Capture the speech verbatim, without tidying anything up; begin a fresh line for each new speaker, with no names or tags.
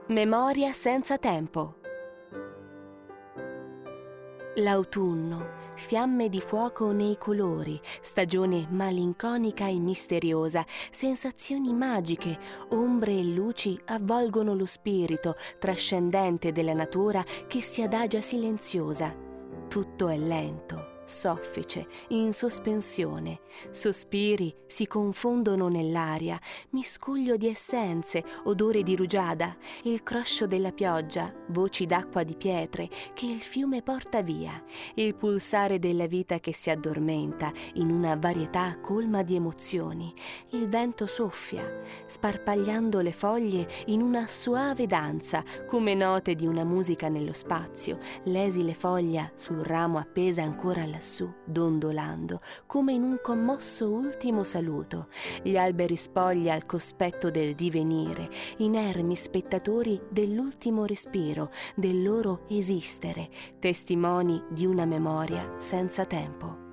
Memoria senza tempo. L'autunno, fiamme di fuoco nei colori, stagione malinconica e misteriosa, sensazioni magiche, ombre e luci avvolgono lo spirito trascendente della natura che si adagia silenziosa. Tutto è lento, soffice, in sospensione. Sospiri si confondono nell'aria, miscuglio di essenze, odore di rugiada, il croscio della pioggia, voci d'acqua di pietre che il fiume porta via, il pulsare della vita che si addormenta in una varietà colma di emozioni. Il vento soffia, sparpagliando le foglie in una soave danza, come note di una musica nello spazio, l'esile foglia sul ramo appesa ancora lassù, dondolando, come in un commosso ultimo saluto. Gli alberi spogli al cospetto del divenire, inermi spettatori dell'ultimo respiro, del loro esistere, testimoni di una memoria senza tempo.